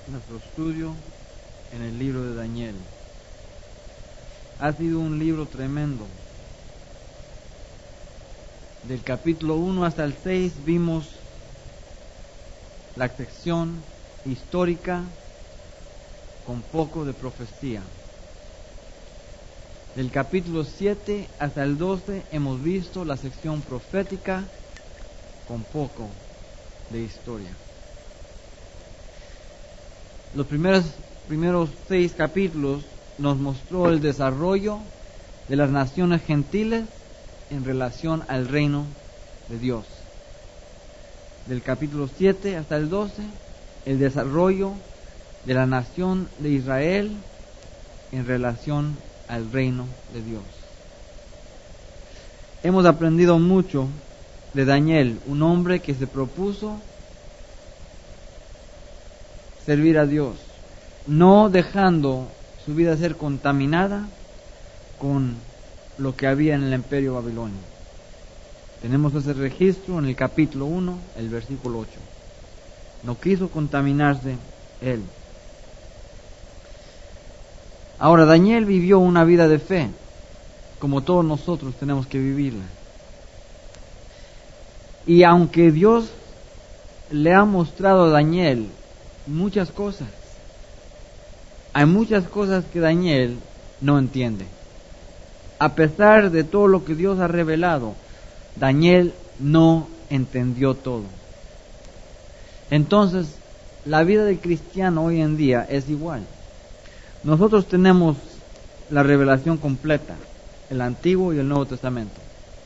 nuestro estudio en el libro de Daniel. Ha sido un libro tremendo. Del capítulo 1 hasta el 6 vimos la sección histórica con poco de profecía. Del capítulo 7 hasta el 12 hemos visto la sección profética con poco de historia. Los primeros 6 capítulos nos mostró el desarrollo de las naciones gentiles en relación al reino de Dios. Del capítulo 7 hasta el 12, el desarrollo de la nación de Israel en relación al reino de Dios. Hemos aprendido mucho de Daniel, un hombre que se propuso servir a Dios, no dejando su vida ser contaminada con lo que había en el imperio babilonio. Tenemos ese registro en el capítulo 1, el versículo 8. No quiso contaminarse él. Ahora, Daniel vivió una vida de fe, como todos nosotros tenemos que vivirla. Y aunque Dios le ha mostrado a Daniel muchas cosas, hay muchas cosas que Daniel no entiende. A pesar de todo lo que Dios ha revelado, Daniel no entendió todo. Entonces, la vida del cristiano hoy en día es igual. Nosotros tenemos la revelación completa, el Antiguo y el Nuevo Testamento.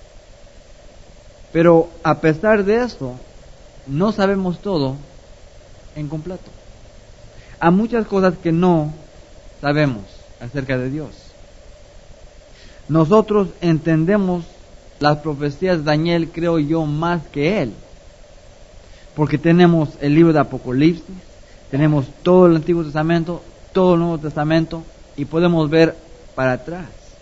Pero a pesar de eso, no sabemos todo en completo. Hay muchas cosas que no sabemos acerca de Dios. Nosotros entendemos las profecías de Daniel, creo yo, más que él. Porque tenemos el libro de Apocalipsis, tenemos todo el Antiguo Testamento, todo el Nuevo Testamento, y podemos ver para atrás.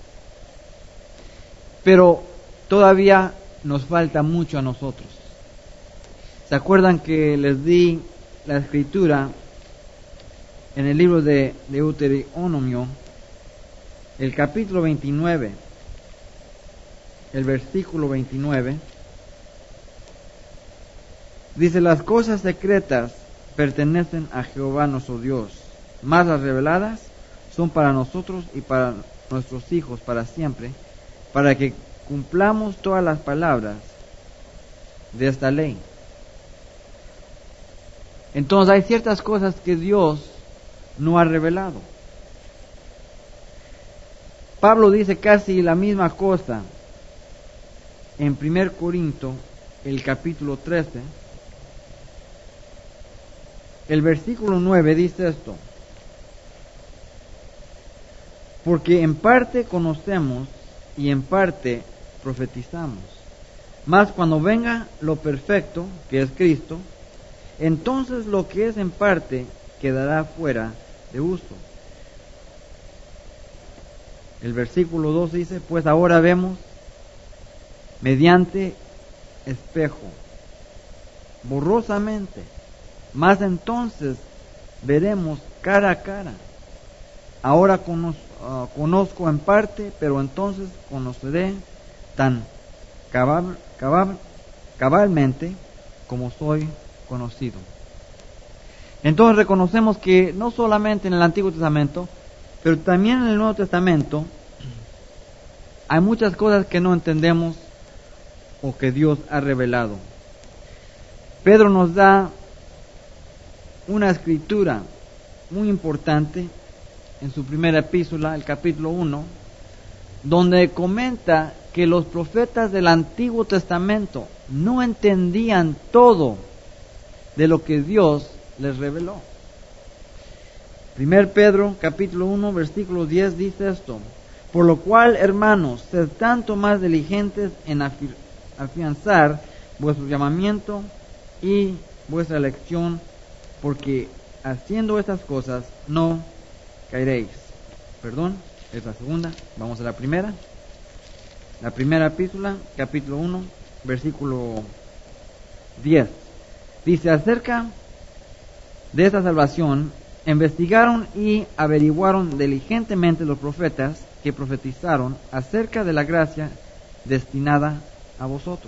Pero todavía nos falta mucho a nosotros. ¿Se acuerdan que les di la escritura en el libro de Deuteronomio, el capítulo 29, el versículo 29? Dice: las cosas secretas pertenecen a Jehová nuestro Dios, mas las reveladas son para nosotros y para nuestros hijos para siempre, para que cumplamos todas las palabras de esta ley. Entonces hay ciertas cosas que Dios no ha revelado. Pablo dice casi la misma cosa en 1 Corinto, el capítulo 13. El versículo 9 dice esto: porque en parte conocemos y en parte profetizamos, mas cuando venga lo perfecto, que es Cristo, entonces lo que es en parte quedará fuera de uso. El versículo 2 dice: pues ahora vemos mediante espejo, borrosamente, mas entonces veremos cara a cara. Ahora conozco en parte, pero entonces conoceré tan cabalmente como soy conocido. Entonces reconocemos que no solamente en el Antiguo Testamento, pero también en el Nuevo Testamento hay muchas cosas que no entendemos o que Dios ha revelado. Pedro nos da una escritura muy importante en su primera epístola, el capítulo 1, donde comenta que los profetas del Antiguo Testamento no entendían todo de lo que Dios les reveló. 1 Pedro capítulo 1 versículo 10 dice esto: por lo cual, hermanos, sed tanto más diligentes en afianzar vuestro llamamiento y vuestra elección, porque haciendo estas cosas no caeréis. Perdón, es la segunda. Vamos a la primera. La primera epístola, capítulo 1, versículo 10. Dice: acerca de esta salvación investigaron y averiguaron diligentemente los profetas que profetizaron acerca de la gracia destinada a vosotros,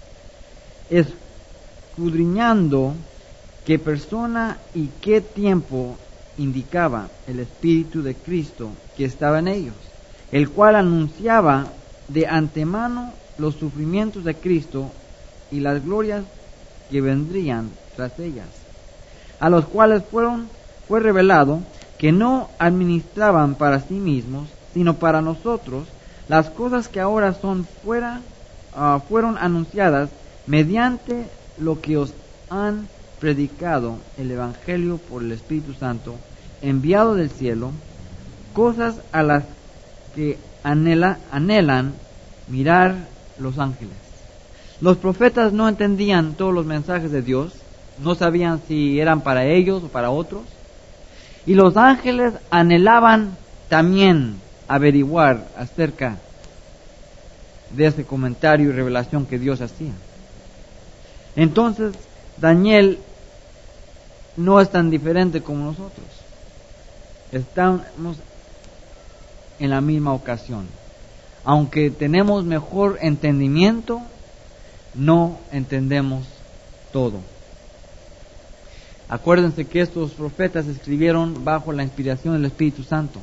escudriñando qué persona y qué tiempo indicaba el Espíritu de Cristo que estaba en ellos, el cual anunciaba de antemano los sufrimientos de Cristo y las glorias que vendrían tras ellas, a los cuales fue revelado que no administraban para sí mismos, sino para nosotros, las cosas que ahora fueron anunciadas mediante lo que os han predicado el Evangelio por el Espíritu Santo, enviado del cielo, cosas a las que anhelan mirar los ángeles. Los profetas no entendían todos los mensajes de Dios, no sabían si eran para ellos o para otros, y los ángeles anhelaban también averiguar acerca de ese comentario y revelación que Dios hacía. Entonces, Daniel no es tan diferente como nosotros. Estamos en la misma ocasión. Aunque tenemos mejor entendimiento, no entendemos todo. Acuérdense que estos profetas escribieron bajo la inspiración del Espíritu Santo.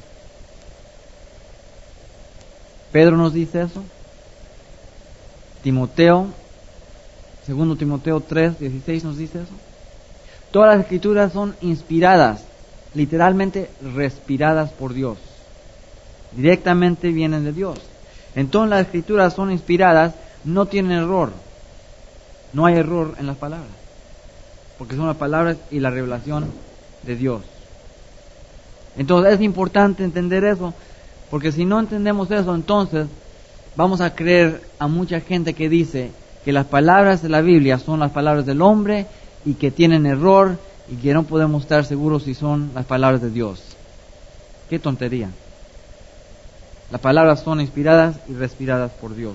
Pedro nos dice eso. Timoteo, 2 Timoteo 3:16 nos dice eso. Todas las escrituras son inspiradas, literalmente respiradas por Dios. Directamente vienen de Dios. Entonces las escrituras son inspiradas, no tienen error. No hay error en las palabras, porque son las palabras y la revelación de Dios. Entonces es importante entender eso, porque si no entendemos eso, entonces vamos a creer a mucha gente que dice que las palabras de la Biblia son las palabras del hombre y que tienen error y que no podemos estar seguros si son las palabras de Dios. ¡Qué tontería! Las palabras son inspiradas y respiradas por Dios.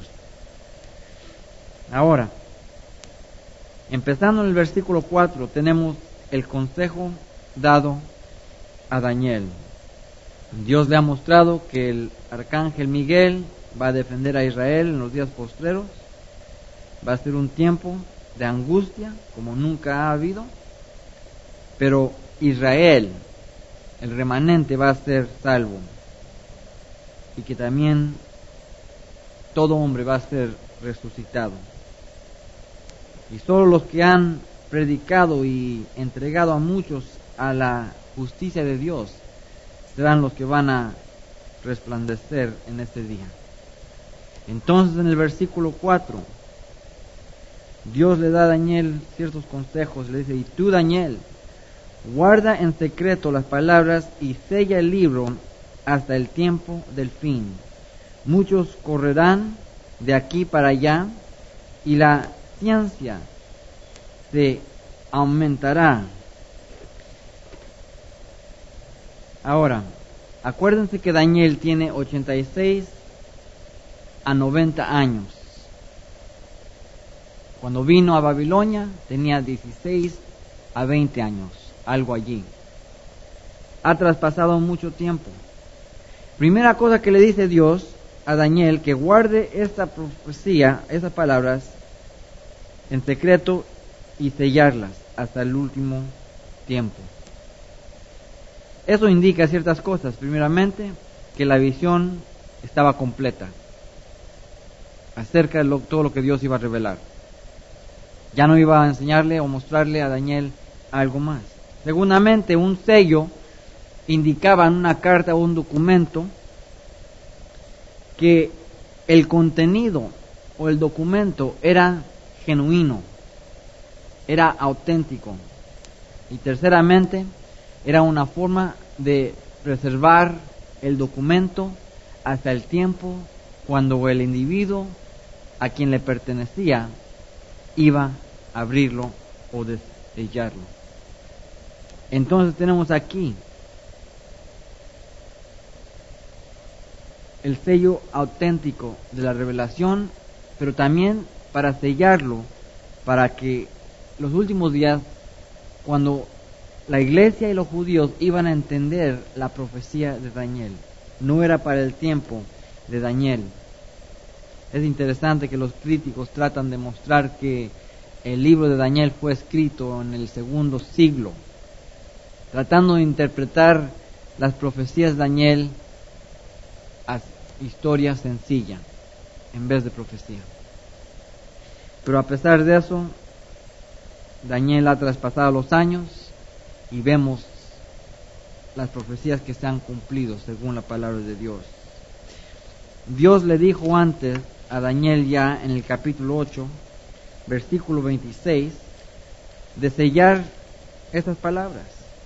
Ahora, empezando en el versículo 4, tenemos el consejo dado a Daniel. Dios le ha mostrado que el arcángel Miguel va a defender a Israel en los días postreros. Va a ser un tiempo de angustia como nunca ha habido, pero Israel, el remanente, va a ser salvo, y que también todo hombre va a ser resucitado. Y solo los que han predicado y entregado a muchos a la justicia de Dios serán los que van a resplandecer en este día. Entonces, en el versículo 4, Dios le da a Daniel ciertos consejos. Le dice: y tú, Daniel, guarda en secreto las palabras y sella el libro hasta el tiempo del fin. Muchos correrán de aquí para allá, y la ciencia se aumentará. Ahora, acuérdense que Daniel tiene 86 a 90 años. Cuando vino a Babilonia tenía 16 a 20 años, algo allí. Ha traspasado mucho tiempo. Primera cosa que le dice Dios a Daniel: que guarde esta profecía, esas palabras, en secreto y sellarlas hasta el último tiempo. Eso indica ciertas cosas. Primeramente, que la visión estaba completa acerca de todo lo que Dios iba a revelar. Ya no iba a enseñarle o mostrarle a Daniel algo más. Segundamente, un sello indicaba en una carta o un documento que el contenido o el documento era genuino, era auténtico. Y terceramente, era una forma de preservar el documento hasta el tiempo cuando el individuo a quien le pertenecía iba a abrirlo o sellarlo. Entonces tenemos aquí el sello auténtico de la revelación, pero también para sellarlo, para que los últimos días, cuando la iglesia y los judíos iban a entender la profecía de Daniel. No era para el tiempo de Daniel. Es interesante que los críticos tratan de mostrar que el libro de Daniel fue escrito en el segundo siglo, tratando de interpretar las profecías de Daniel a historia sencilla en vez de profecía. Pero a pesar de eso, Daniel ha traspasado los años y vemos las profecías que se han cumplido según la palabra de Dios. Dios le dijo antes a Daniel ya en el capítulo 8, versículo 26, de sellar estas palabras.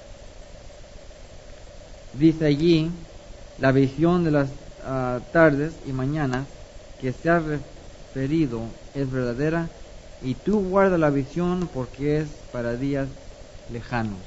Dice allí, la visión de las tardes y mañanas que se ha referido es verdadera, y tú guarda la visión porque es para días lejanos.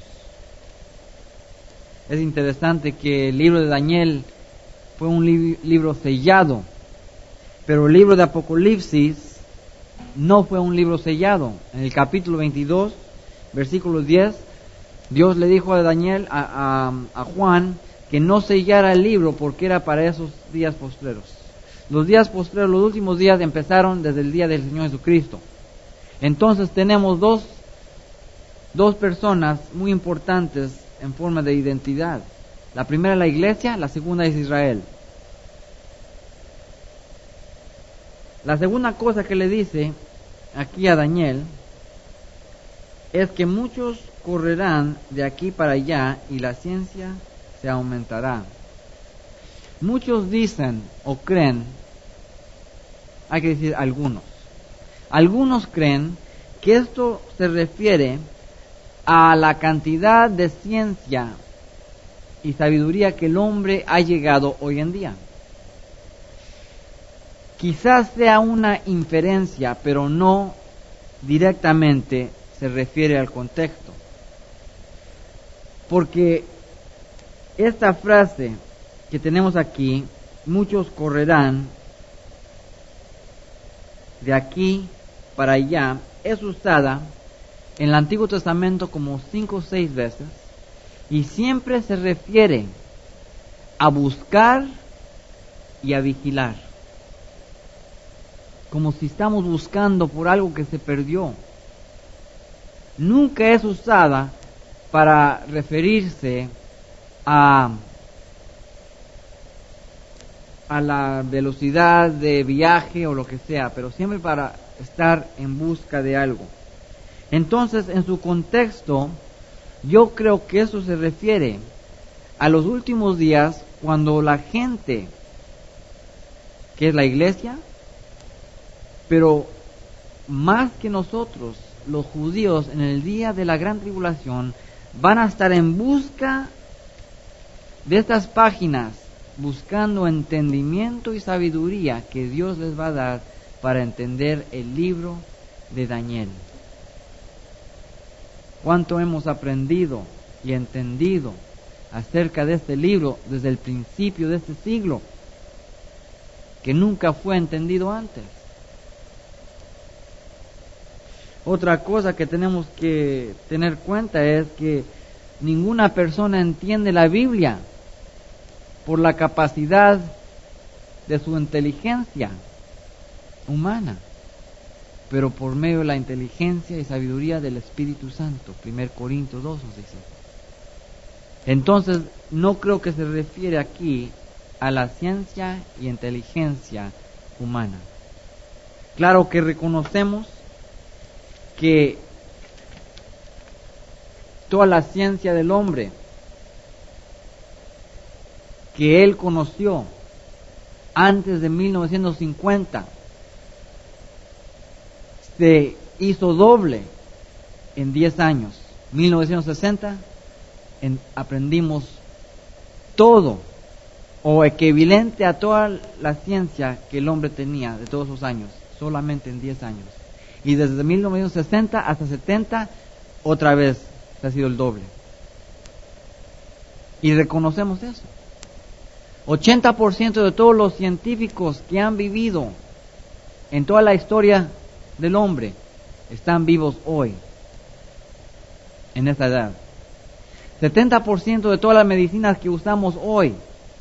Es interesante que el libro de Daniel fue un libro sellado, pero el libro de Apocalipsis no fue un libro sellado. En el capítulo 22, versículo 10, Dios le dijo a Daniel, a Juan, que no sellara el libro porque era para esos días postreros. Los días postreros, los últimos días empezaron desde el día del Señor Jesucristo. Entonces tenemos dos personas muy importantes en forma de identidad. La primera es la iglesia, la segunda es Israel. La segunda cosa que le dice aquí a Daniel es que muchos correrán de aquí para allá y la ciencia se aumentará. Muchos dicen o creen, hay que decir algunos creen que esto se refiere a la cantidad de ciencia y sabiduría que el hombre ha llegado hoy en día. Quizás sea una inferencia, pero no directamente se refiere al contexto. Porque esta frase que tenemos aquí, muchos correrán de aquí para allá, es usada en el Antiguo Testamento como 5 o 6 veces y siempre se refiere a buscar y a vigilar, como si estamos buscando por algo que se perdió. Nunca es usada para referirse a la velocidad de viaje o lo que sea, pero siempre para estar en busca de algo. Entonces, en su contexto, yo creo que eso se refiere a los últimos días, cuando la gente, que es la iglesia, pero más que nosotros, los judíos, en el día de la gran tribulación, van a estar en busca de estas páginas, buscando entendimiento y sabiduría que Dios les va a dar para entender el libro de Daniel. ¿Cuánto hemos aprendido y entendido acerca de este libro desde el principio de este siglo, que nunca fue entendido antes? Otra cosa que tenemos que tener cuenta es que ninguna persona entiende la Biblia por la capacidad de su inteligencia humana, pero por medio de la inteligencia y sabiduría del Espíritu Santo. 1 Corintios 2 nos dice. Entonces, no creo que se refiere aquí a la ciencia y inteligencia humana. Claro que reconocemos que toda la ciencia del hombre que él conoció antes de 1950 se hizo doble en 10 años. 1960 aprendimos todo o equivalente a toda la ciencia que el hombre tenía de todos esos años, solamente en 10 años. Y desde 1960 hasta 70 otra vez ha sido el doble. Y reconocemos eso. 80% de todos los científicos que han vivido en toda la historia del hombre están vivos hoy, en esta edad. 70% de todas las medicinas que usamos hoy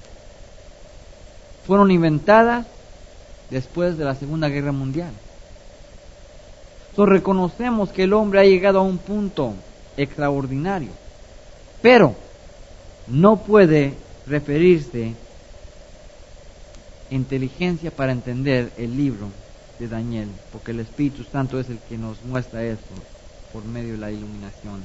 fueron inventadas después de la Segunda Guerra Mundial. Entonces reconocemos que el hombre ha llegado a un punto extraordinario, pero no puede referirse inteligencia para entender el libro de Daniel, porque el Espíritu Santo es el que nos muestra eso por medio de la iluminación.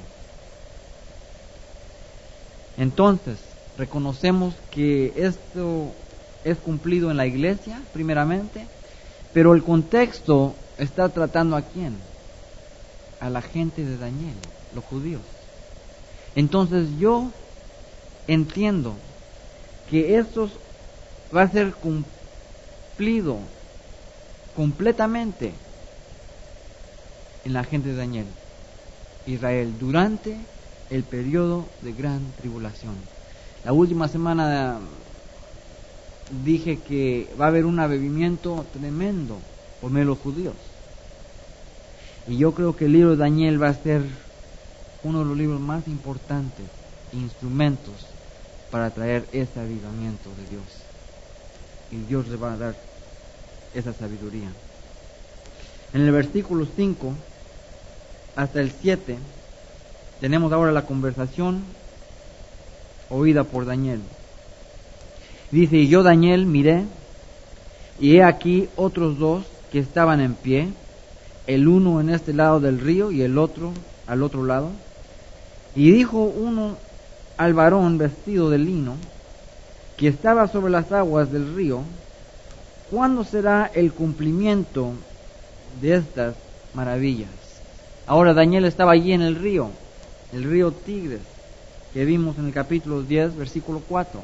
Entonces, reconocemos que esto es cumplido en la iglesia, primeramente, pero el contexto está tratando ¿a quién? A la gente de Daniel, los judíos. Entonces yo entiendo que esto va a ser cumplido completamente en la gente de Daniel, Israel, durante el periodo de gran tribulación. La última semana dije que va a haber un avivamiento tremendo por medio de los judíos. Y yo creo que el libro de Daniel va a ser uno de los libros más importantes, instrumentos para traer ese avivamiento de Dios. Y Dios le va a dar esa sabiduría. En el versículo 5 hasta el 7 tenemos ahora la conversación oída por Daniel. Dice: y yo, Daniel, miré, y he aquí otros dos que estaban en pie, el uno en este lado del río y el otro al otro lado. Y dijo uno al varón vestido de lino, que estaba sobre las aguas del río: ¿cuándo será el cumplimiento de estas maravillas? Ahora Daniel estaba allí en el río Tigres, que vimos en el capítulo 10, versículo 4.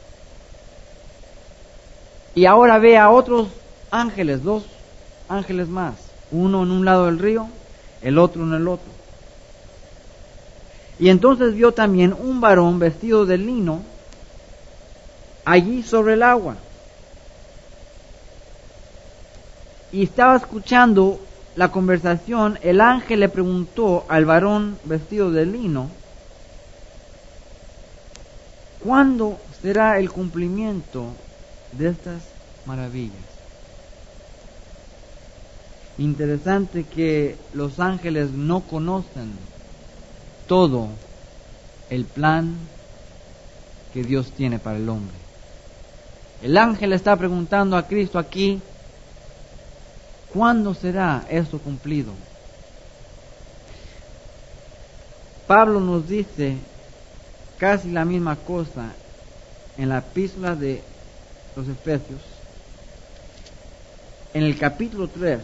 Y ahora ve a otros ángeles, dos ángeles más, uno en un lado del río, el otro en el otro. Y entonces vio también un varón vestido de lino allí sobre el agua. Y estaba escuchando la conversación. El ángel le preguntó al varón vestido de lino: ¿cuándo será el cumplimiento de estas maravillas? Interesante que los ángeles no conocen todo el plan que Dios tiene para el hombre. El ángel está preguntando a Cristo aquí: ¿cuándo será esto cumplido? Pablo nos dice casi la misma cosa en la epístola de los Efesios, en el capítulo 3,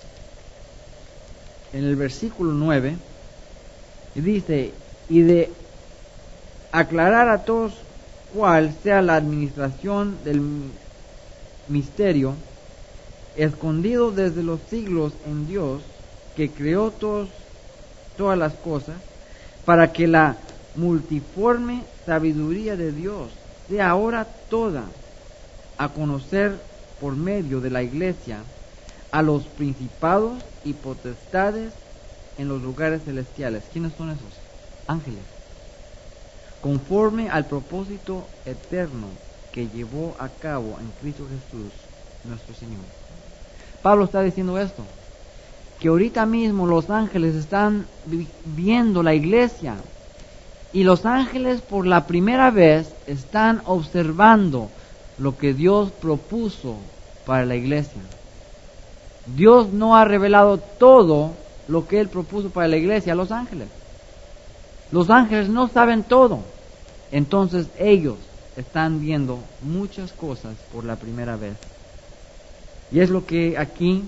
en el versículo 9, y dice: y de aclarar a todos cuál sea la administración del misterio escondido desde los siglos en Dios, que creó todas las cosas, para que la multiforme sabiduría de Dios sea ahora toda a conocer por medio de la iglesia a los principados y potestades en los lugares celestiales. ¿Quiénes son esos? Ángeles. Conforme al propósito eterno que llevó a cabo en Cristo Jesús, nuestro Señor. Pablo está diciendo esto, que ahorita mismo los ángeles están viendo la iglesia, y los ángeles por la primera vez están observando lo que Dios propuso para la iglesia. Dios no ha revelado todo lo que Él propuso para la iglesia a los ángeles. Los ángeles no saben todo. Entonces ellos están viendo muchas cosas por la primera vez. Y es lo que aquí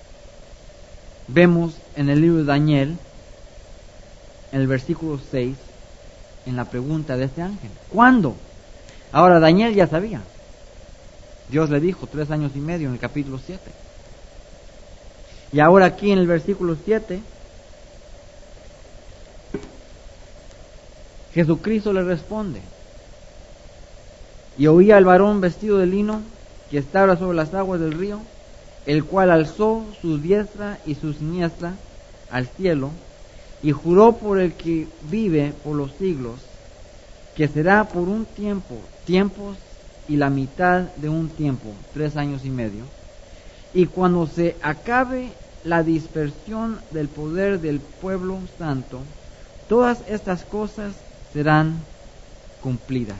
vemos en el libro de Daniel, en el versículo 6, en la pregunta de este ángel: ¿cuándo? Ahora Daniel ya sabía. Dios le dijo 3 años y medio en el capítulo 7. Y ahora aquí en el versículo 7, Jesucristo le responde: y oía al varón vestido de lino que estaba sobre las aguas del río, el cual alzó su diestra y su siniestra al cielo, y juró por el que vive por los siglos, que será por un tiempo, tiempos y la mitad de un tiempo, 3 años y medio. Y cuando se acabe la dispersión del poder del pueblo santo, todas estas cosas serán cumplidas.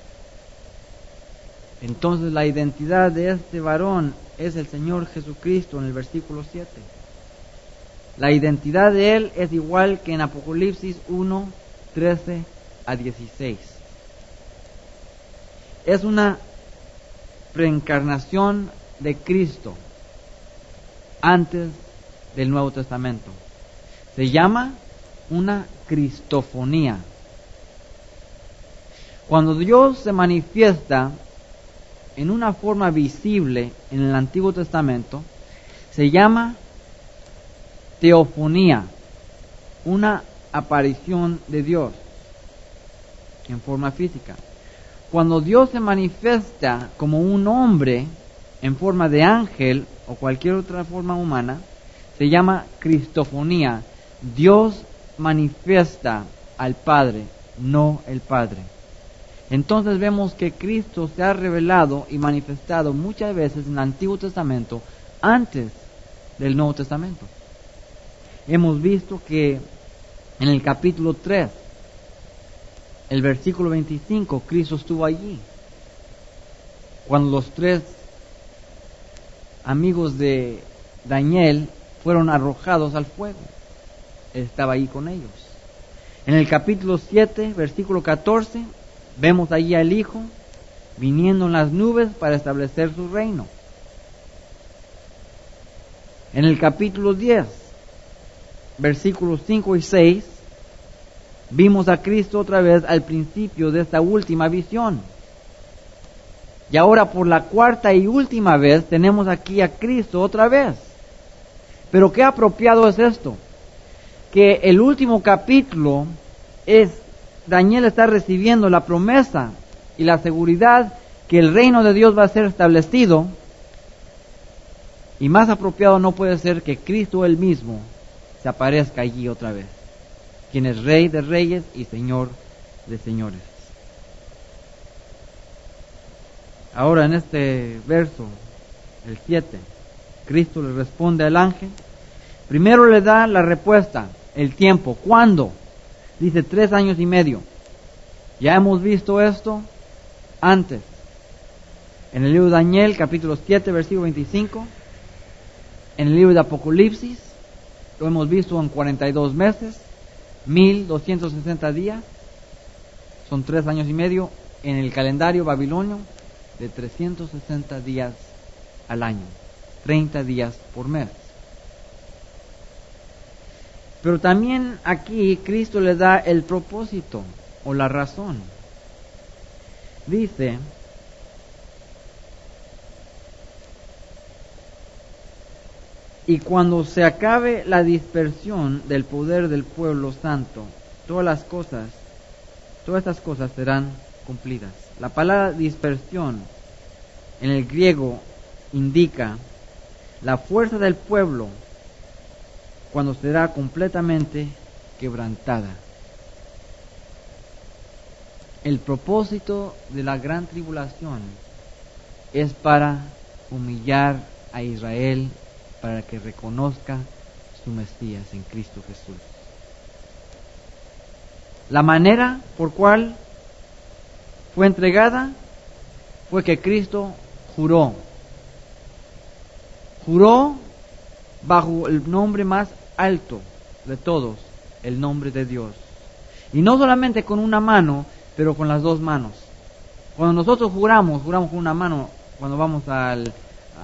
Entonces la identidad de este varón es el Señor Jesucristo en el versículo 7. La identidad de él es igual que en Apocalipsis 1, 13 a 16. Es una preencarnación de Cristo antes del Nuevo Testamento. Se llama una cristofonía. Cuando Dios se manifiesta en una forma visible en el Antiguo Testamento, se llama teofonía, una aparición de Dios en forma física. Cuando Dios se manifiesta como un hombre en forma de ángel o cualquier otra forma humana, se llama cristofonía. Dios manifiesta al Padre, no el Padre. Entonces vemos que Cristo se ha revelado y manifestado muchas veces en el Antiguo Testamento antes del Nuevo Testamento. Hemos visto que en el capítulo 3, el versículo 25, Cristo estuvo allí. Cuando los 3 amigos de Daniel fueron arrojados al fuego, Él estaba ahí con ellos. En el capítulo 7, versículo 14, vemos allí al Hijo viniendo en las nubes para establecer su reino. En el capítulo 10, versículos 5 y 6, vimos a Cristo otra vez al principio de esta última visión. Y ahora por la cuarta y última vez tenemos aquí a Cristo otra vez. Pero qué apropiado es esto, que el último capítulo es Daniel está recibiendo la promesa y la seguridad que el reino de Dios va a ser establecido, y más apropiado no puede ser que Cristo él mismo se aparezca allí otra vez, quien es Rey de reyes y Señor de señores. Ahora en este verso, el 7, Cristo le responde al ángel. Primero le da la respuesta, el tiempo. ¿Cuándo? Dice 3 años y medio. Ya hemos visto esto antes. En el libro de Daniel, capítulo 7, versículo 25. En el libro de Apocalipsis, lo hemos visto en 42 meses, 1260 días. Son 3 años y medio en el calendario babilonio de 360 días al año. 30 días por mes. Pero también aquí Cristo le da el propósito o la razón. Dice, y cuando se acabe la dispersión del poder del pueblo santo, todas estas cosas serán cumplidas. La palabra dispersión en el griego indica la fuerza del pueblo cuando será completamente quebrantada. El propósito de la gran tribulación es para humillar a Israel, para que reconozca su Mesías en Cristo Jesús. La manera por cual fue entregada fue que Cristo juró bajo el nombre más alto de todos, el nombre de Dios. Y no solamente con una mano, pero con las 2 manos. Cuando nosotros juramos con una mano, cuando vamos al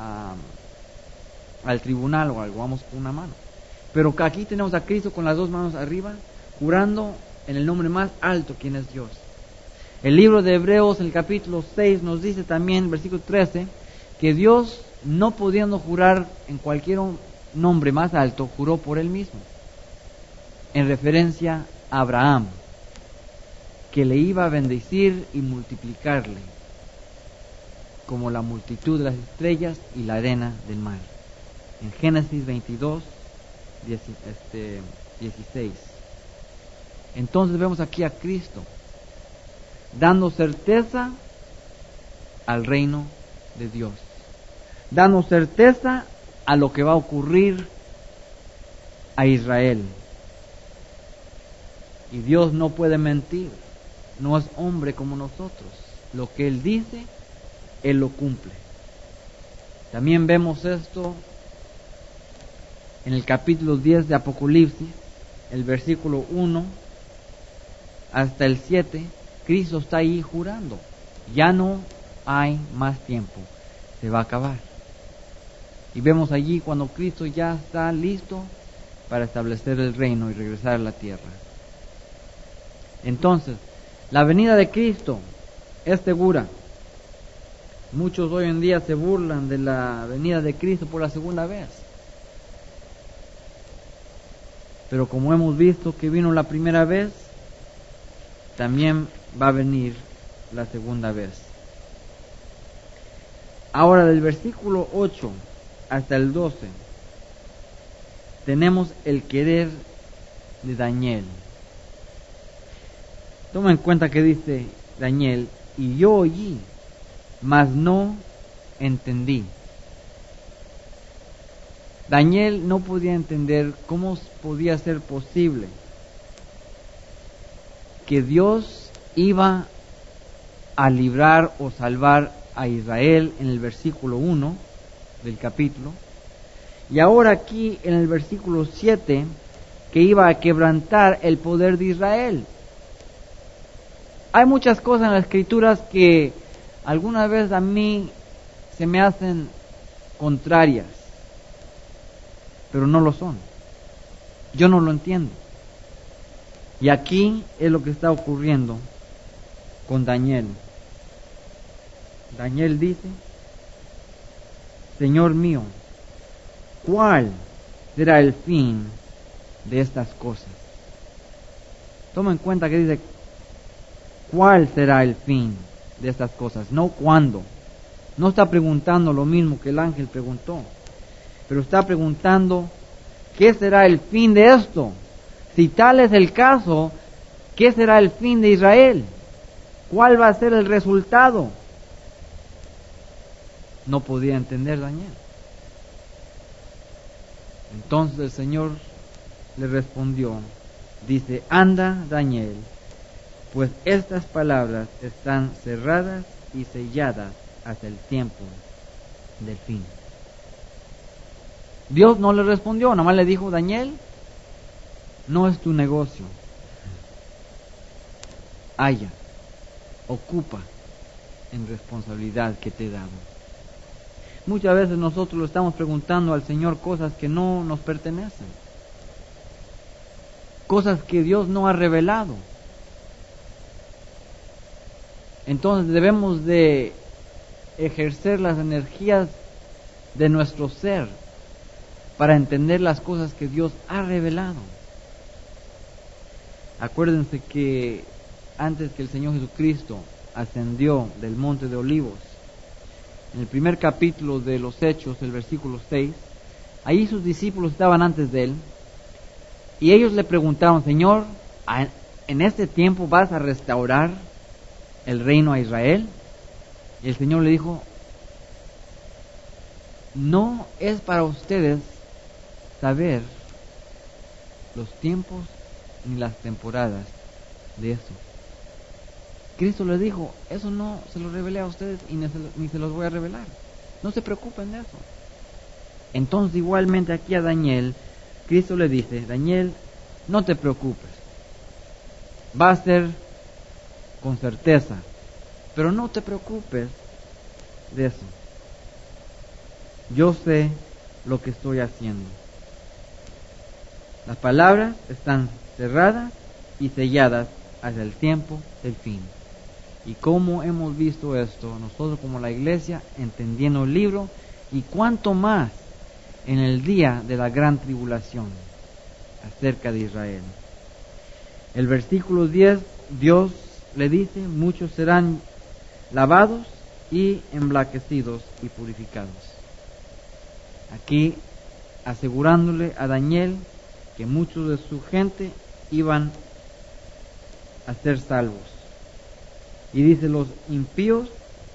tribunal o algo, vamos con una mano. Pero aquí tenemos a Cristo con las 2 manos arriba, jurando en el nombre más alto, quien es Dios. El libro de Hebreos, el capítulo 6, nos dice también, versículo 13, que Dios, no pudiendo jurar en cualquier nombre más alto, juró por él mismo, en referencia a Abraham, que le iba a bendecir y multiplicarle como la multitud de las estrellas y la arena del mar. En Génesis 22, 16. Entonces vemos aquí a Cristo dando certeza al reino de Dios, dando certeza a lo que va a ocurrir a Israel. Y Dios no puede mentir, no es hombre como nosotros. Lo que Él dice, Él lo cumple. También vemos esto en el capítulo 10 de Apocalipsis, el versículo 1 hasta el 7. Cristo está ahí jurando: ya no hay más tiempo, se va a acabar. Y vemos allí cuando Cristo ya está listo para establecer el reino y regresar a la tierra. Entonces, la venida de Cristo es segura. Muchos hoy en día se burlan de la venida de Cristo por la segunda vez. Pero como hemos visto que vino la primera vez, también va a venir la segunda vez. Ahora, del versículo 8 hasta el 12, tenemos el querer de Daniel. Toma en cuenta que dice Daniel: y yo oí, mas no entendí. Daniel no podía entender cómo podía ser posible que Dios iba a librar o salvar a Israel en el versículo 1 del capítulo, y ahora aquí en el versículo 7 que iba a quebrantar el poder de Israel. Hay muchas cosas en las escrituras que alguna vez a mí se me hacen contrarias, pero no lo son. Yo no lo entiendo. Y aquí es lo que está ocurriendo con Daniel. Daniel dice: Señor mío, ¿cuál será el fin de estas cosas? Toma en cuenta que dice: ¿cuál será el fin de estas cosas? No cuándo. No está preguntando lo mismo que el ángel preguntó, pero está preguntando: ¿qué será el fin de esto? Si tal es el caso, ¿qué será el fin de Israel? ¿Cuál va a ser el resultado? No podía entender Daniel. Entonces el Señor le respondió, dice: anda, Daniel, pues estas palabras están cerradas y selladas hasta el tiempo del fin. Dios no le respondió, nada más le dijo: Daniel, no es tu negocio. Haya, ocupa en responsabilidad que te he dado. Muchas veces nosotros le estamos preguntando al Señor cosas que no nos pertenecen, cosas que Dios no ha revelado. Entonces debemos de ejercer las energías de nuestro ser para entender las cosas que Dios ha revelado. Acuérdense que antes que el Señor Jesucristo ascendió del Monte de Olivos, en el primer capítulo de los Hechos, el versículo 6, ahí sus discípulos estaban antes de él, y ellos le preguntaron: Señor, ¿en este tiempo vas a restaurar el reino a Israel? Y el Señor le dijo: no es para ustedes saber los tiempos ni las temporadas de eso. Cristo les dijo: eso no se lo revelé a ustedes y ni se los voy a revelar. No se preocupen de eso. Entonces igualmente aquí a Daniel, Cristo le dice: Daniel, no te preocupes. Va a ser con certeza, pero no te preocupes de eso. Yo sé lo que estoy haciendo. Las palabras están cerradas y selladas hasta el tiempo del fin. Y como hemos visto esto, nosotros como la iglesia, entendiendo el libro, y cuánto más en el día de la gran tribulación acerca de Israel. El versículo 10, Dios le dice: muchos serán lavados y emblanquecidos y purificados. Aquí asegurándole a Daniel que muchos de su gente iban a ser salvos. Y dice, los impíos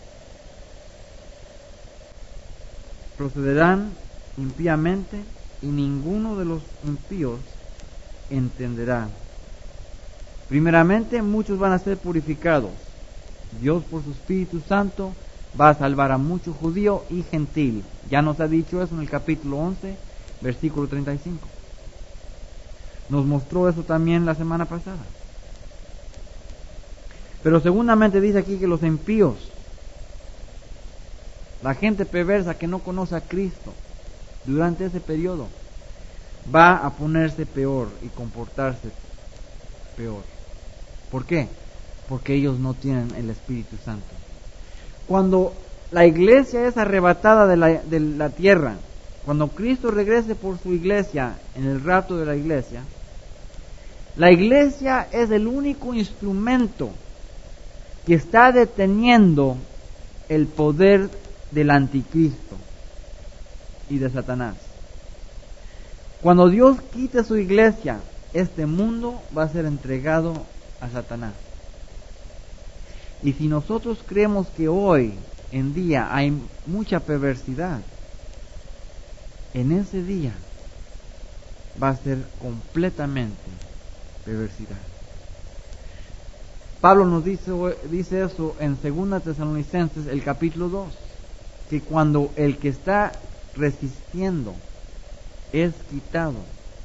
procederán impíamente y ninguno de los impíos entenderá. Primeramente, muchos van a ser purificados. Dios por su Espíritu Santo va a salvar a mucho judío y gentil. Ya nos ha dicho eso en el capítulo 11, versículo 35. Nos mostró eso también la semana pasada. Pero segundamente dice aquí que los impíos, la gente perversa que no conoce a Cristo, durante ese periodo, va a ponerse peor y comportarse peor. ¿Por qué? Porque ellos no tienen el Espíritu Santo. Cuando la iglesia es arrebatada de la tierra, cuando Cristo regrese por su iglesia, en el rapto de la iglesia es el único instrumento que está deteniendo el poder del anticristo y de Satanás. Cuando Dios quite su iglesia, este mundo va a ser entregado a Satanás. Y si nosotros creemos que hoy en día hay mucha perversidad, en ese día va a ser completamente perversidad. Pablo nos dice eso en 2 Tesalonicenses, el capítulo 2, que cuando el que está resistiendo es quitado,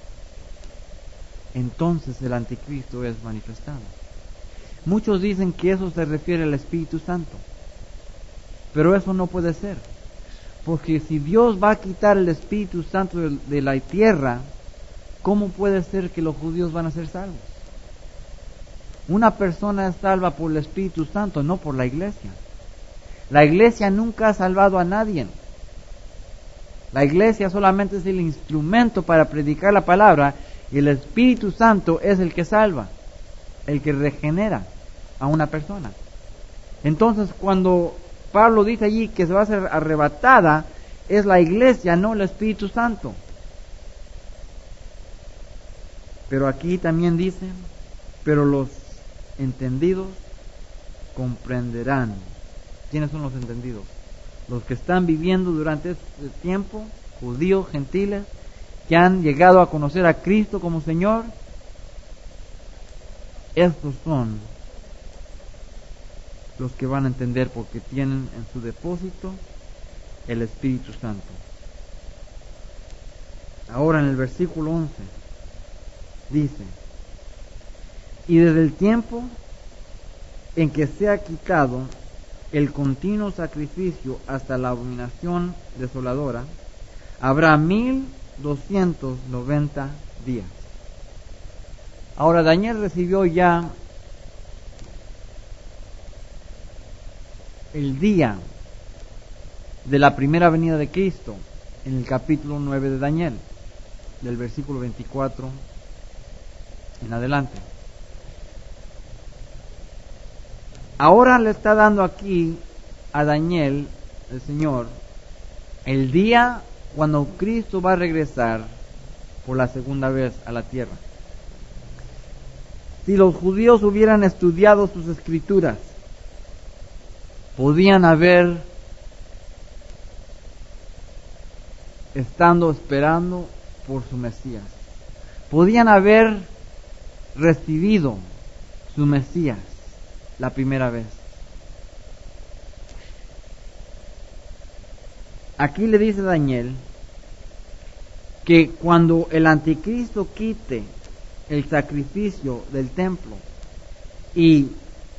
entonces el anticristo es manifestado. Muchos dicen que eso se refiere al Espíritu Santo, pero eso no puede ser, porque si Dios va a quitar el Espíritu Santo de la tierra, ¿cómo puede ser que los judíos van a ser salvos? Una persona es salva por el Espíritu Santo, no por la iglesia. La iglesia nunca ha salvado a nadie. La iglesia solamente es el instrumento para predicar la palabra, y el Espíritu Santo es el que salva, el que regenera a una persona. Entonces, cuando Pablo dice allí que se va a ser arrebatada, es la iglesia, no el Espíritu Santo. Pero aquí también dice, pero los entendidos comprenderán. ¿Quiénes son los entendidos? Los que están viviendo durante este tiempo, judíos, gentiles, que han llegado a conocer a Cristo como Señor. Estos son los que van a entender, porque tienen en su depósito el Espíritu Santo. Ahora en el versículo 11 dice, y desde el tiempo en que se ha quitado el continuo sacrificio hasta la abominación desoladora, habrá 1290 días. Ahora Daniel recibió ya el día de la primera venida de Cristo en el capítulo 9 de Daniel, del versículo 24 en adelante. Ahora le está dando aquí a Daniel, el Señor, el día cuando Cristo va a regresar por la segunda vez a la tierra. Si los judíos hubieran estudiado sus escrituras, podían haber estado esperando por su Mesías. Podían haber recibido su Mesías la primera vez. Aquí le dice Daniel que cuando el anticristo quite el sacrificio del templo y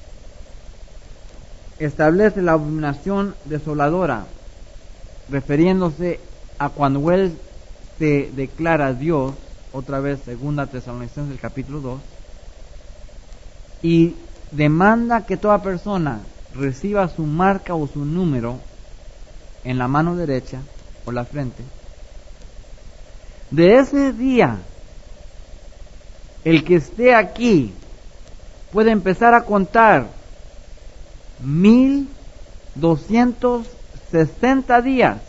establece la abominación desoladora, refiriéndose a cuando él se declara Dios, otra vez 2 Tesalonicenses el capítulo 2, y demanda que toda persona reciba su marca o su número en la mano derecha o la frente. De ese día, el que esté aquí puede empezar a contar 1260 días,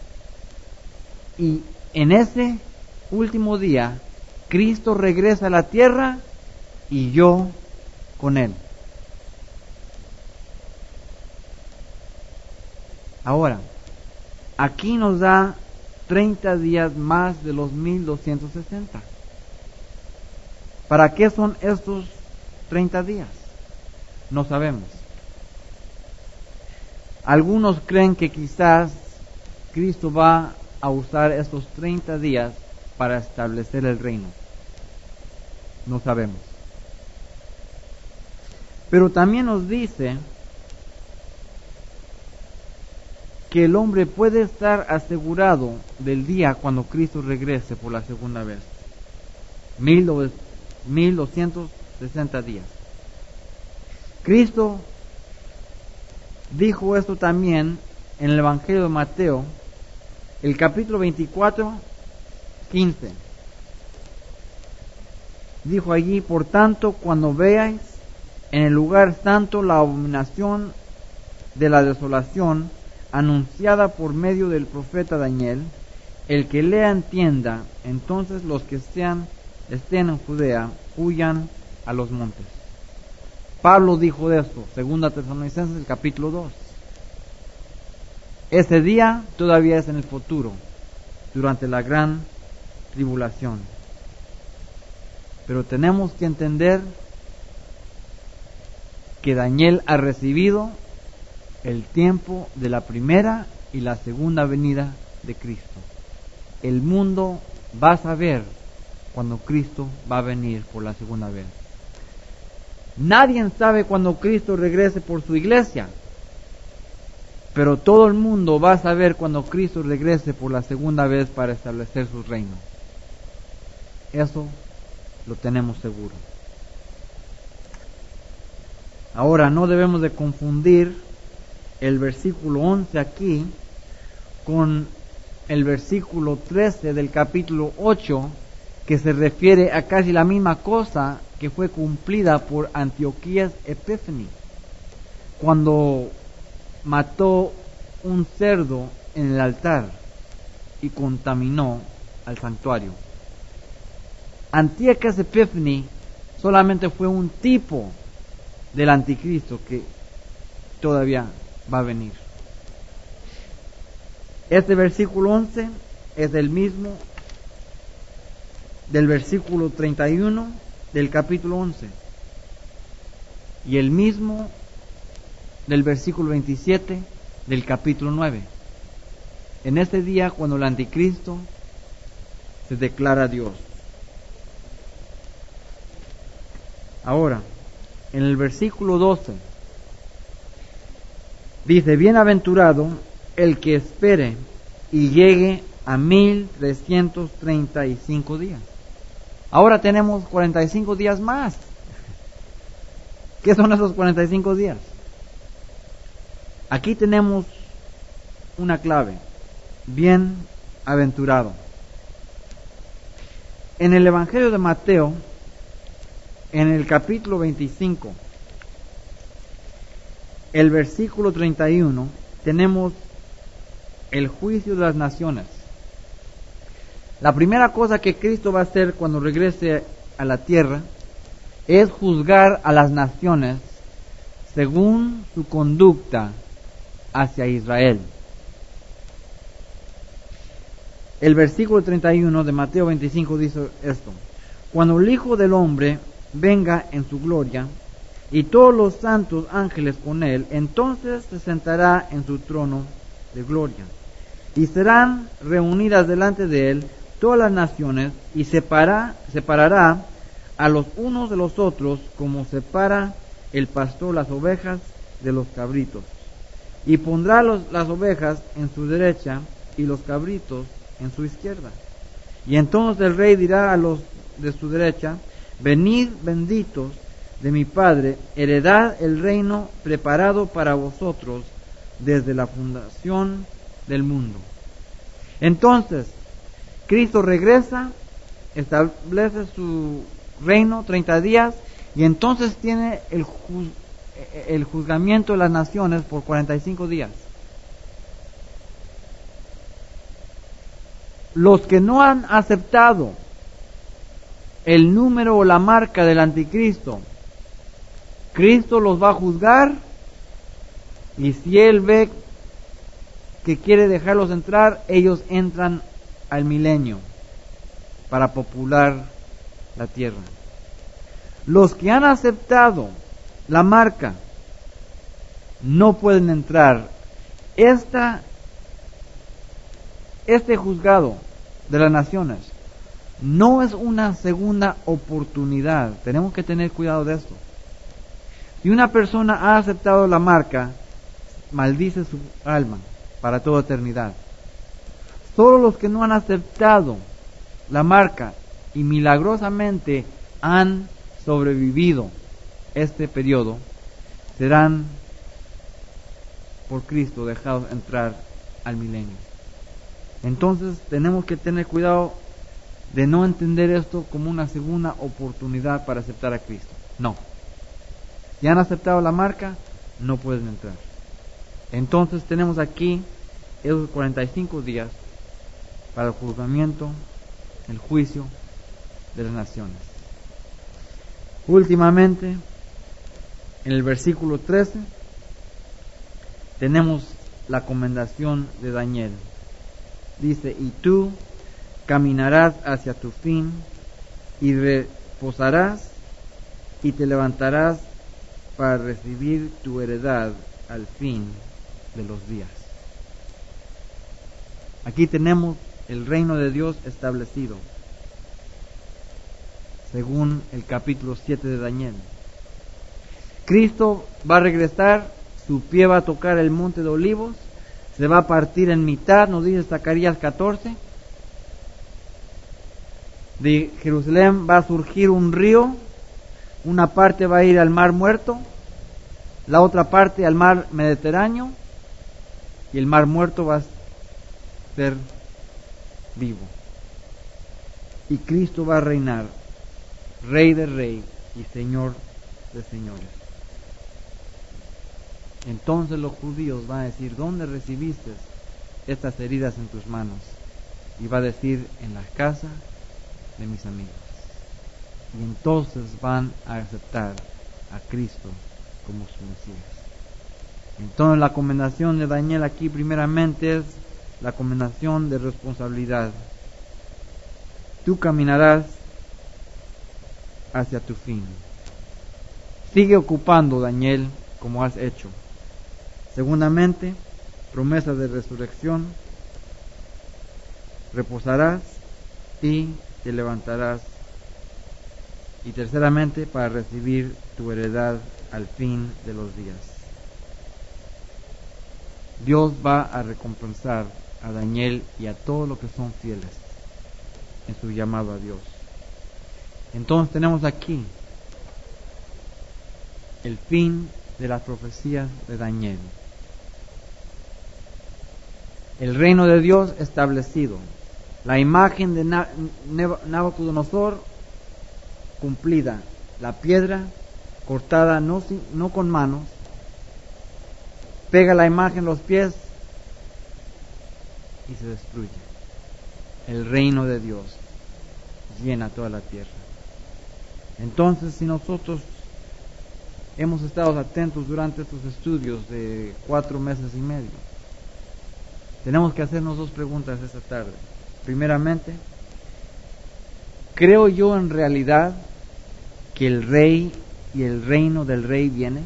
y en ese último día Cristo regresa a la tierra y yo con él. Ahora, aquí nos da 30 días más de los 1260. ¿Para qué son estos 30 días? No sabemos. Algunos creen que quizás Cristo va a usar estos 30 días para establecer el reino. No sabemos. Pero también nos dice que el hombre puede estar asegurado del día cuando Cristo regrese por la segunda vez. 1260 días. Cristo dijo esto también en el Evangelio de Mateo, el capítulo 24, 15. Dijo allí: por tanto, cuando veáis en el lugar santo la abominación de la desolación anunciada por medio del profeta Daniel, el que lea entienda. Entonces los que estén en Judea huyan a los montes. Pablo dijo esto, 2 Tesalonicenses, el capítulo 2. Ese día todavía es en el futuro, durante la gran tribulación. Pero tenemos que entender que Daniel ha recibido el tiempo de la primera y la segunda venida de Cristo. El mundo va a saber cuando Cristo va a venir por la segunda vez. Nadie sabe cuando Cristo regrese por su iglesia, pero todo el mundo va a saber cuando Cristo regrese por la segunda vez para establecer su reino. Eso lo tenemos seguro. Ahora, no debemos de confundir el versículo 11 aquí con el versículo 13 del capítulo 8, que se refiere a casi la misma cosa que fue cumplida por Antioquías Epífanes, cuando mató un cerdo en el altar y contaminó al santuario. Antioquías Epífanes solamente fue un tipo del anticristo que todavía va a venir. Este versículo 11 es el mismo del versículo 31 del capítulo 11 y el mismo del versículo 27 del capítulo 9. En este día, cuando el anticristo se declara Dios. Ahora, en el versículo 12 dice: bienaventurado el que espere y llegue a 1335 días. Ahora tenemos 45 días más. ¿Qué son esos 45 días? Aquí tenemos una clave: bienaventurado. En el Evangelio de Mateo, en el capítulo 25, el versículo 31, tenemos el juicio de las naciones. La primera cosa que Cristo va a hacer cuando regrese a la tierra es juzgar a las naciones según su conducta hacia Israel. El versículo 31 de Mateo 25 dice esto: cuando el Hijo del Hombre venga en su gloria y todos los santos ángeles con él, entonces se sentará en su trono de gloria y serán reunidas delante de él todas las naciones, y separará a los unos de los otros, como separa el pastor las ovejas de los cabritos, y pondrá las ovejas en su derecha y los cabritos en su izquierda. Y entonces el rey dirá a los de su derecha: venid, benditos de mi Padre, heredad el reino preparado para vosotros desde la fundación del mundo. Entonces Cristo regresa, establece su reino 30 días, y entonces tiene el juzgamiento de las naciones por 45 días. Los que no han aceptado el número o la marca del anticristo, Cristo los va a juzgar, y si Él ve que quiere dejarlos entrar, ellos entran al milenio para popular la tierra. Los que han aceptado la marca no pueden entrar. Este juzgado de las naciones no es una segunda oportunidad. Tenemos que tener cuidado de esto. Si una persona ha aceptado la marca, maldice su alma para toda eternidad. Solo los que no han aceptado la marca y milagrosamente han sobrevivido este periodo serán por Cristo dejados entrar al milenio. Entonces tenemos que tener cuidado de no entender esto como una segunda oportunidad para aceptar a Cristo. No. Si han aceptado la marca, no pueden entrar. Entonces tenemos aquí esos 45 días para el juzgamiento, el juicio de las naciones. Últimamente, en el versículo 13, tenemos la comendación de Daniel. Dice: y tú caminarás hacia tu fin, y reposarás, y te levantarás para recibir tu heredad al fin de los días. Aquí tenemos el reino de Dios establecido, según el capítulo 7 de Daniel. Cristo va a regresar, su pie va a tocar el monte de Olivos, se va a partir en mitad, nos dice Zacarías 14. De Jerusalén va a surgir un río, una parte va a ir al mar Muerto, la otra parte al mar Mediterráneo, y el mar Muerto va a ser vivo. Y Cristo va a reinar, Rey de Reyes y Señor de Señores. Entonces los judíos van a decir: ¿dónde recibiste estas heridas en tus manos? Y va a decir: en la casa de mis amigos. Y entonces van a aceptar a Cristo como su Mesías. Entonces la comendación de Daniel aquí primeramente es la comendación de responsabilidad. Tú caminarás hacia tu fin. Sigue ocupando, Daniel, como has hecho. Segundamente, promesa de resurrección. Reposarás y te levantarás. Y terceramente, para recibir tu heredad al fin de los días. Dios va a recompensar a Daniel y a todos los que son fieles en su llamado a Dios. Entonces tenemos aquí el fin de las profecías de Daniel. El reino de Dios establecido. La imagen de Nabucodonosor cumplida. La piedra cortada no con manos. Pega la imagen en los pies y se destruye. El reino de Dios llena toda la tierra. Entonces, si nosotros hemos estado atentos durante estos estudios de 4 meses y medio, tenemos que hacernos 2 preguntas esta tarde. Primeramente, ¿creo yo en realidad que el rey y el reino del rey viene?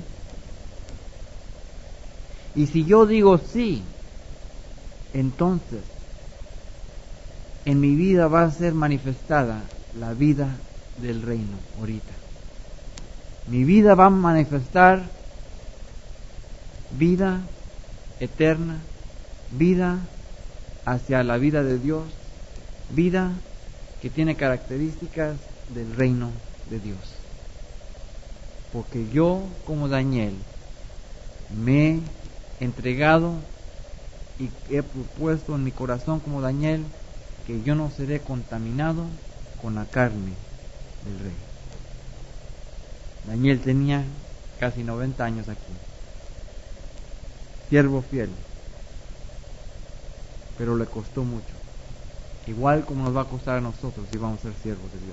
Y si yo digo sí, entonces en mi vida va a ser manifestada la vida del reino ahorita. Mi vida va a manifestar vida eterna, vida hacia la vida de Dios, vida que tiene características del reino de Dios. Porque yo, como Daniel, me he entregado y he propuesto en mi corazón como Daniel que yo no seré contaminado con la carne del rey. Daniel tenía casi 90 años aquí, siervo fiel, pero le costó mucho, igual como nos va a costar a nosotros si vamos a ser siervos de Dios.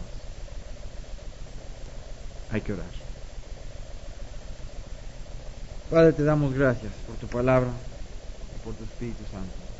Hay que orar. Padre, te damos gracias por tu palabra, por tu Espíritu Santo.